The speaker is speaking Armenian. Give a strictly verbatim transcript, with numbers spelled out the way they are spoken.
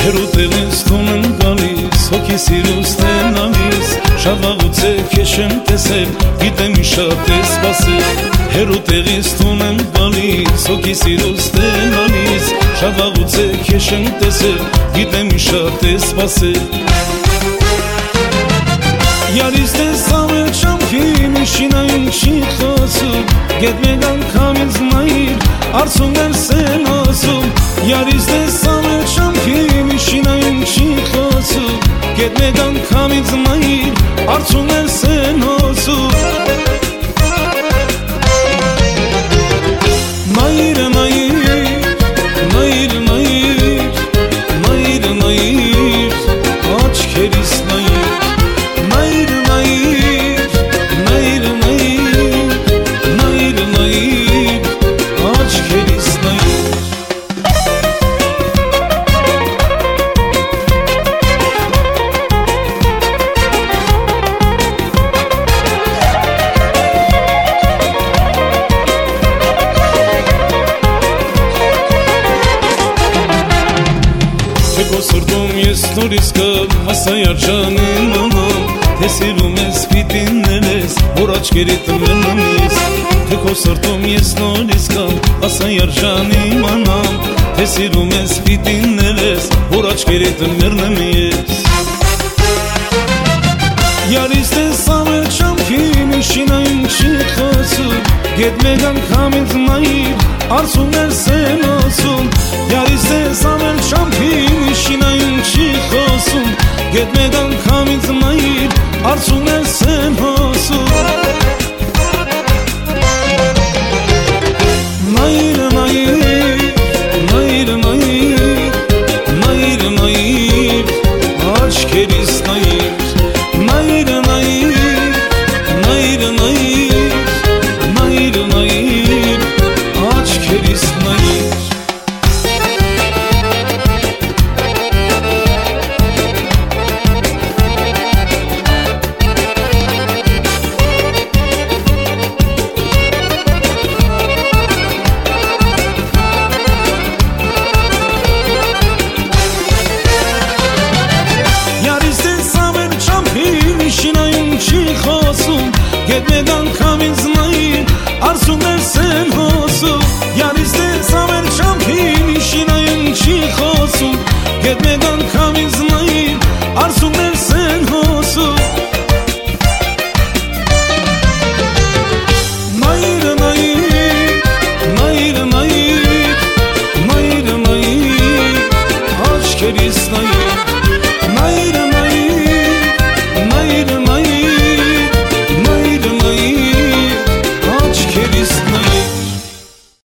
Հերուտեղից տուն եմ գալիս, հոգի սիրուս տենալիս, շատ վաղուց է քեզ չեմ տեսել, գիտեմ ինչ շատ է սպասել։ Հերուտեղից տուն եմ գալիս, հոգի սիրուս տենալիս, շատ վաղուց է քեզ չեմ տեսել, գիտեմ ինչ շատ է սպասել։ Յարիս տեսավ է չամքին, շինային չի խոսում, գետ մեկ անգամից նայիր, արցունքներ սեն ասում։ Յարիս տեսավ է չամքին, շինային չի խոսում, գետ մեկ անգամից նայիր, արցունքներ սեն ասում։ Նայիր, նայիր, նայիր, նայիր, նայիր, նայիր, աչքերիս նայիր, նայիր, նայիր, նայիր, նայիր, նայիր, նայիր, աչքերիս նայիր։ Թե քո սրտում ես նորից կամ, ասա յարջանին անամ, թե սիրում ես պիտինել ես, որ աչքերիդ մեռնում ես։ Թե քո սրտում ես նորից կամ, ասա յարջանին անամ, թե սիրում ես պիտինել ես, որ աչքերիդ մեռնում ես։ Յարիս տեսավ է չամքին, շինային չի խոսում, գետ մեկ անգամից նայիր, արցունքներ սեն ասում։ Յարիս տեսավ է չամքին, շինային չի խոսում, գետ մեկ անգամից նայիր, արցունքներ սեն ասում։